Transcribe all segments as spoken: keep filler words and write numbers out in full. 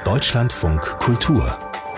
Deutschlandfunk Kultur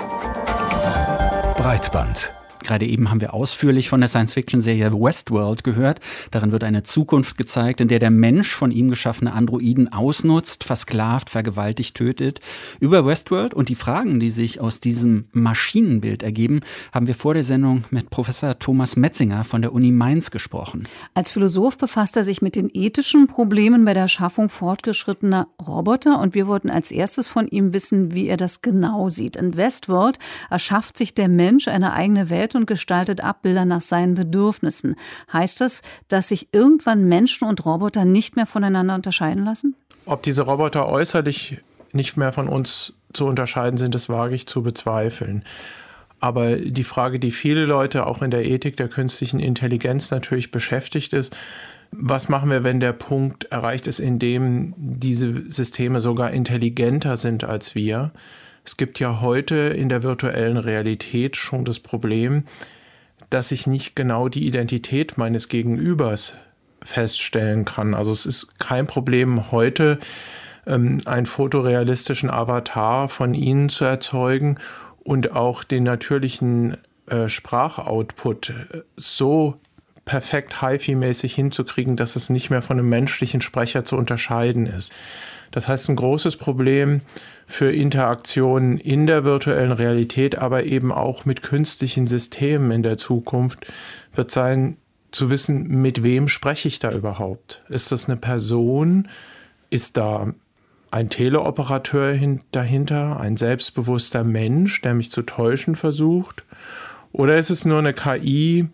Breitband. Gerade eben haben wir ausführlich von der Science-Fiction-Serie Westworld gehört. Darin wird eine Zukunft gezeigt, in der der Mensch von ihm geschaffene Androiden ausnutzt, versklavt, vergewaltigt, tötet. Über Westworld und die Fragen, die sich aus diesem Maschinenbild ergeben, haben wir vor der Sendung mit Professor Thomas Metzinger von der Uni Mainz gesprochen. Als Philosoph befasst er sich mit den ethischen Problemen bei der Schaffung fortgeschrittener Roboter. Und wir wollten als erstes von ihm wissen, wie er das genau sieht. In Westworld erschafft sich der Mensch eine eigene Welt und gestaltet Abbilder nach seinen Bedürfnissen. Heißt das, dass sich irgendwann Menschen und Roboter nicht mehr voneinander unterscheiden lassen? Ob diese Roboter äußerlich nicht mehr von uns zu unterscheiden sind, das wage ich zu bezweifeln. Aber die Frage, die viele Leute auch in der Ethik der künstlichen Intelligenz natürlich beschäftigt ist, was machen wir, wenn der Punkt erreicht ist, in dem diese Systeme sogar intelligenter sind als wir? Es gibt ja heute in der virtuellen Realität schon das Problem, dass ich nicht genau die Identität meines Gegenübers feststellen kann. Also es ist kein Problem heute, ähm, einen fotorealistischen Avatar von Ihnen zu erzeugen und auch den natürlichen äh, Sprachoutput so perfekt Hi-Fi-mäßig hinzukriegen, dass es nicht mehr von einem menschlichen Sprecher zu unterscheiden ist. Das heißt, ein großes Problem für Interaktionen in der virtuellen Realität, aber eben auch mit künstlichen Systemen in der Zukunft wird sein, zu wissen, mit wem spreche ich da überhaupt? Ist das eine Person? Ist da ein Teleoperateur dahinter, ein selbstbewusster Mensch, der mich zu täuschen versucht? Oder ist es nur eine K I,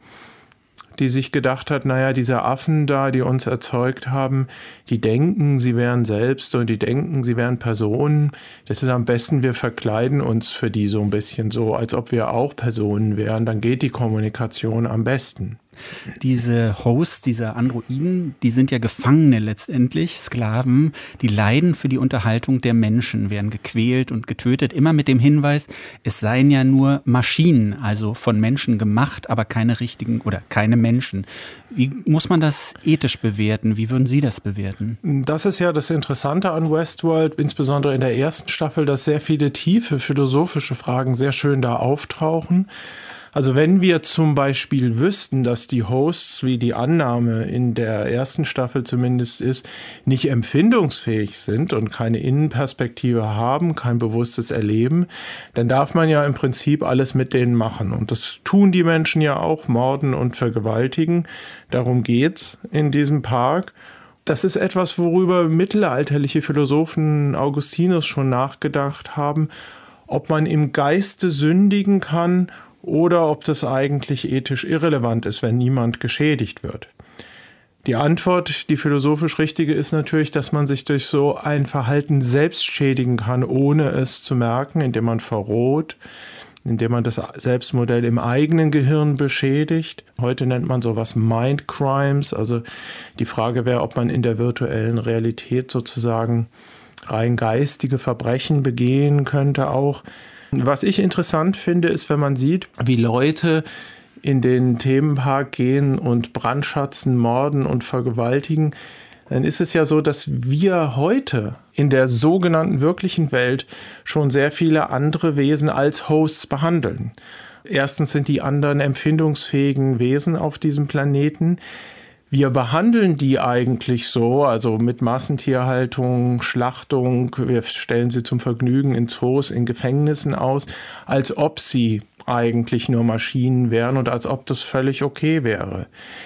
die sich gedacht hat, naja, diese Affen da, die uns erzeugt haben, die denken, sie wären selbst und die denken, sie wären Personen. Das ist am besten, wir verkleiden uns für die so ein bisschen so, als ob wir auch Personen wären. Dann geht die Kommunikation am besten. Diese Hosts, diese Androiden, die sind ja Gefangene letztendlich, Sklaven, die leiden für die Unterhaltung der Menschen, werden gequält und getötet, immer mit dem Hinweis, es seien ja nur Maschinen, also von Menschen gemacht, aber keine richtigen oder keine Menschen. Wie muss man das ethisch bewerten? Wie würden Sie das bewerten? Das ist ja das Interessante an Westworld, insbesondere in der ersten Staffel, dass sehr viele tiefe philosophische Fragen sehr schön da auftauchen. Also wenn wir zum Beispiel wüssten, dass die Hosts, wie die Annahme in der ersten Staffel zumindest ist, nicht empfindungsfähig sind und keine Innenperspektive haben, kein bewusstes Erleben, dann darf man ja im Prinzip alles mit denen machen. Und das tun die Menschen ja auch, morden und vergewaltigen. Darum geht's in diesem Park. Das ist etwas, worüber mittelalterliche Philosophen Augustinus schon nachgedacht haben, ob man im Geiste sündigen kann oder ob das eigentlich ethisch irrelevant ist, wenn niemand geschädigt wird. Die Antwort, die philosophisch richtige, ist natürlich, dass man sich durch so ein Verhalten selbst schädigen kann, ohne es zu merken, indem man verroht, indem man das Selbstmodell im eigenen Gehirn beschädigt. Heute nennt man sowas Mind Crimes. Also die Frage wäre, ob man in der virtuellen Realität sozusagen rein geistige Verbrechen begehen könnte auch. Was ich interessant finde, ist, wenn man sieht, wie Leute in den Themenpark gehen und brandschatzen, morden und vergewaltigen, dann ist es ja so, dass wir heute in der sogenannten wirklichen Welt schon sehr viele andere Wesen als Hosts behandeln. Erstens sind die anderen empfindungsfähigen Wesen auf diesem Planeten. Wir behandeln die eigentlich so, also mit Massentierhaltung, Schlachtung, wir stellen sie zum Vergnügen in Zoos, in Gefängnissen aus, als ob sie eigentlich nur Maschinen wären und als ob das völlig okay wäre.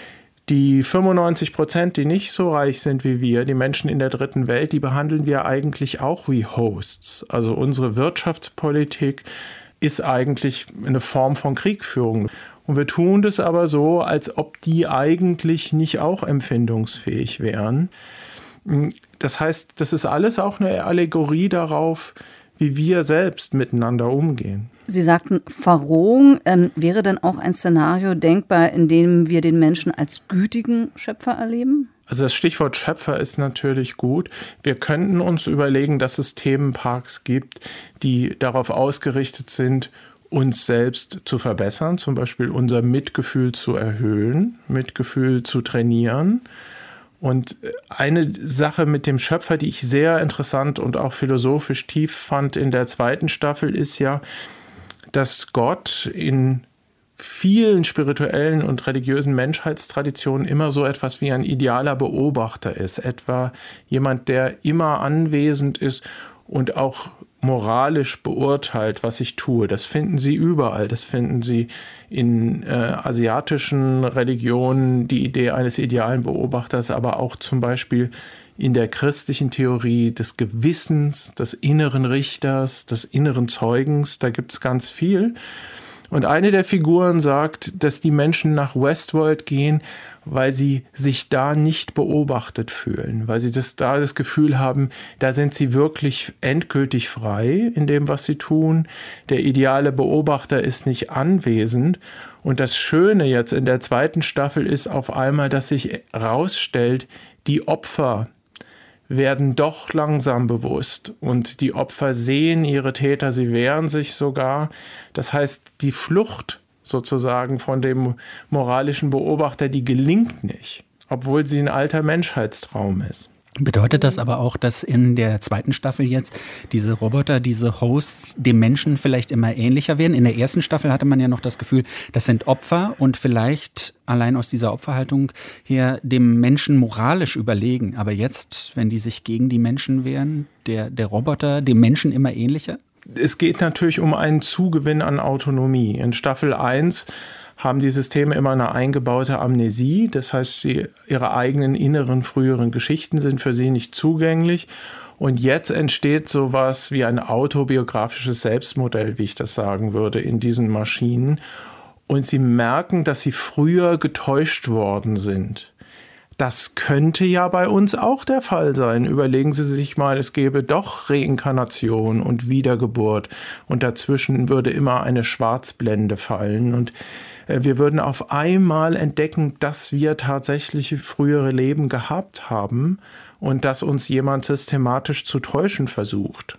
Die fünfundneunzig Prozent, die nicht so reich sind wie wir, die Menschen in der dritten Welt, die behandeln wir eigentlich auch wie Hosts. Also unsere Wirtschaftspolitik ist eigentlich eine Form von Kriegführung. Und wir tun das aber so, als ob die eigentlich nicht auch empfindungsfähig wären. Das heißt, das ist alles auch eine Allegorie darauf, wie wir selbst miteinander umgehen. Sie sagten Verrohung. Ähm, wäre dann auch ein Szenario denkbar, in dem wir den Menschen als gütigen Schöpfer erleben? Also das Stichwort Schöpfer ist natürlich gut. Wir könnten uns überlegen, dass es Themenparks gibt, die darauf ausgerichtet sind, uns selbst zu verbessern, zum Beispiel unser Mitgefühl zu erhöhen, Mitgefühl zu trainieren. Und eine Sache mit dem Schöpfer, die ich sehr interessant und auch philosophisch tief fand in der zweiten Staffel, ist ja, dass Gott in vielen spirituellen und religiösen Menschheitstraditionen immer so etwas wie ein idealer Beobachter ist. Etwa jemand, der immer anwesend ist und auch moralisch beurteilt, was ich tue. Das finden Sie überall. Das finden Sie in äh, asiatischen Religionen, die Idee eines idealen Beobachters, aber auch zum Beispiel in der christlichen Theorie des Gewissens, des inneren Richters, des inneren Zeugens. Da gibt es ganz viel. Und eine der Figuren sagt, dass die Menschen nach Westworld gehen, weil sie sich da nicht beobachtet fühlen, weil sie das, da das Gefühl haben, da sind sie wirklich endgültig frei in dem, was sie tun. Der ideale Beobachter ist nicht anwesend. Und das Schöne jetzt in der zweiten Staffel ist auf einmal, dass sich herausstellt, die Opfer werden doch langsam bewusst und die Opfer sehen ihre Täter, sie wehren sich sogar. Das heißt, die Flucht sozusagen von dem moralischen Beobachter, die gelingt nicht, obwohl sie ein alter Menschheitstraum ist. Bedeutet das aber auch, dass in der zweiten Staffel jetzt diese Roboter, diese Hosts dem Menschen vielleicht immer ähnlicher werden? In der ersten Staffel hatte man ja noch das Gefühl, das sind Opfer und vielleicht allein aus dieser Opferhaltung her dem Menschen moralisch überlegen. Aber jetzt, wenn die sich gegen die Menschen wehren, der, der Roboter dem Menschen immer ähnlicher? Es geht natürlich um einen Zugewinn an Autonomie. In Staffel eins haben die Systeme immer eine eingebaute Amnesie. Das heißt, sie, ihre eigenen inneren, früheren Geschichten sind für sie nicht zugänglich. Und jetzt entsteht sowas wie ein autobiografisches Selbstmodell, wie ich das sagen würde, in diesen Maschinen. Und sie merken, dass sie früher getäuscht worden sind. Das könnte ja bei uns auch der Fall sein. Überlegen Sie sich mal, es gäbe doch Reinkarnation und Wiedergeburt. Und dazwischen würde immer eine Schwarzblende fallen. Und wir würden auf einmal entdecken, dass wir tatsächlich frühere Leben gehabt haben und dass uns jemand systematisch zu täuschen versucht.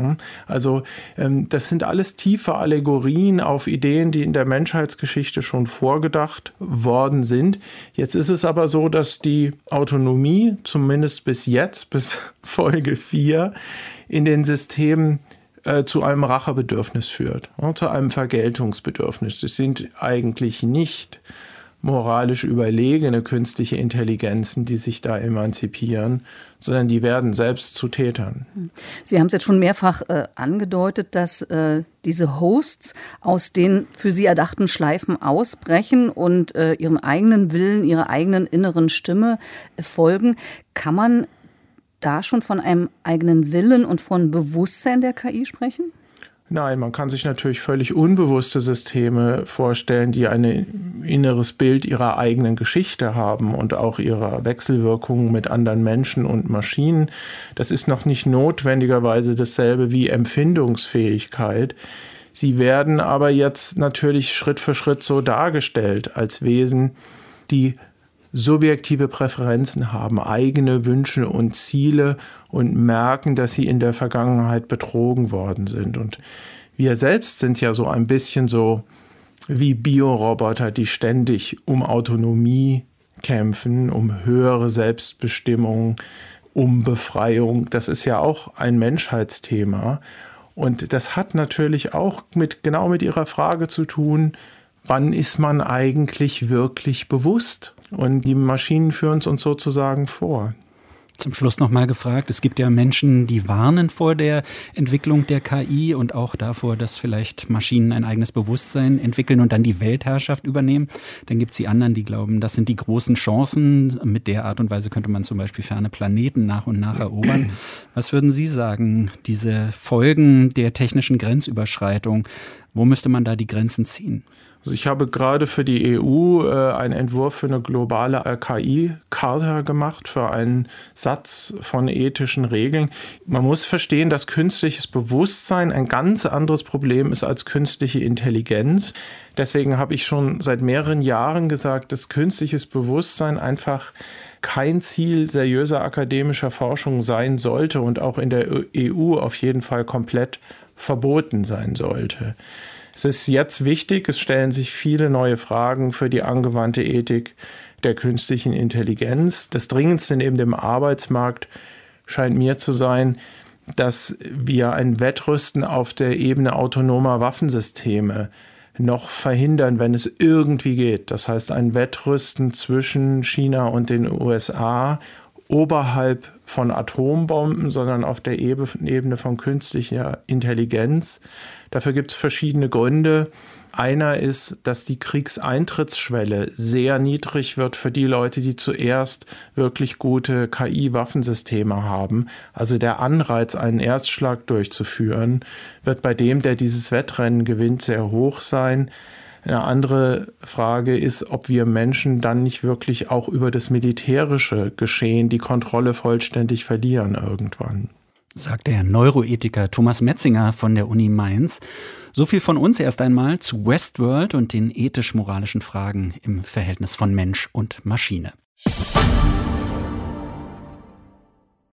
Also das sind alles tiefe Allegorien auf Ideen, die in der Menschheitsgeschichte schon vorgedacht worden sind. Jetzt ist es aber so, dass die Autonomie, zumindest bis jetzt, bis Folge vier, in den Systemen äh, zu einem Rachebedürfnis führt, ja, zu einem Vergeltungsbedürfnis. Es sind eigentlich nicht moralisch überlegene künstliche Intelligenzen, die sich da emanzipieren, sondern die werden selbst zu Tätern. Sie haben es jetzt schon mehrfach äh, angedeutet, dass äh, diese Hosts aus den für Sie erdachten Schleifen ausbrechen und äh, ihrem eigenen Willen, ihrer eigenen inneren Stimme äh, folgen. Kann man da schon von einem eigenen Willen und von Bewusstsein der K I sprechen? Nein, man kann sich natürlich völlig unbewusste Systeme vorstellen, die ein inneres Bild ihrer eigenen Geschichte haben und auch ihrer Wechselwirkungen mit anderen Menschen und Maschinen. Das ist noch nicht notwendigerweise dasselbe wie Empfindungsfähigkeit. Sie werden aber jetzt natürlich Schritt für Schritt so dargestellt als Wesen, die subjektive Präferenzen haben, eigene Wünsche und Ziele und merken, dass sie in der Vergangenheit betrogen worden sind. Und wir selbst sind ja so ein bisschen so wie Bioroboter, die ständig um Autonomie kämpfen, um höhere Selbstbestimmung, um Befreiung. Das ist ja auch ein Menschheitsthema. Und das hat natürlich auch mit, genau mit Ihrer Frage zu tun, wann ist man eigentlich wirklich bewusst? Und die Maschinen führen es uns sozusagen vor. Zum Schluss noch mal gefragt, es gibt ja Menschen, die warnen vor der Entwicklung der K I und auch davor, dass vielleicht Maschinen ein eigenes Bewusstsein entwickeln und dann die Weltherrschaft übernehmen. Dann gibt es die anderen, die glauben, das sind die großen Chancen. Mit der Art und Weise könnte man zum Beispiel ferne Planeten nach und nach erobern. Was würden Sie sagen, diese Folgen der technischen Grenzüberschreitung, wo müsste man da die Grenzen ziehen? Also ich habe gerade für die E U äh, einen Entwurf für eine globale K I-Charta gemacht, für einen Satz von ethischen Regeln. Man muss verstehen, dass künstliches Bewusstsein ein ganz anderes Problem ist als künstliche Intelligenz. Deswegen habe ich schon seit mehreren Jahren gesagt, dass künstliches Bewusstsein einfach kein Ziel seriöser akademischer Forschung sein sollte und auch in der E U auf jeden Fall komplett verboten sein sollte. Es ist jetzt wichtig, es stellen sich viele neue Fragen für die angewandte Ethik der künstlichen Intelligenz. Das Dringendste neben dem Arbeitsmarkt scheint mir zu sein, dass wir ein Wettrüsten auf der Ebene autonomer Waffensysteme noch verhindern, wenn es irgendwie geht. Das heißt, ein Wettrüsten zwischen China und den U S A oberhalb von Atombomben, sondern auf der Ebene von künstlicher Intelligenz. Dafür gibt es verschiedene Gründe. Einer ist, dass die Kriegseintrittsschwelle sehr niedrig wird für die Leute, die zuerst wirklich gute K I-Waffensysteme haben. Also der Anreiz, einen Erstschlag durchzuführen, wird bei dem, der dieses Wettrennen gewinnt, sehr hoch sein. Eine andere Frage ist, ob wir Menschen dann nicht wirklich auch über das militärische Geschehen die Kontrolle vollständig verlieren irgendwann. Sagt der Neuroethiker Thomas Metzinger von der Uni Mainz. So viel von uns erst einmal zu Westworld und den ethisch-moralischen Fragen im Verhältnis von Mensch und Maschine.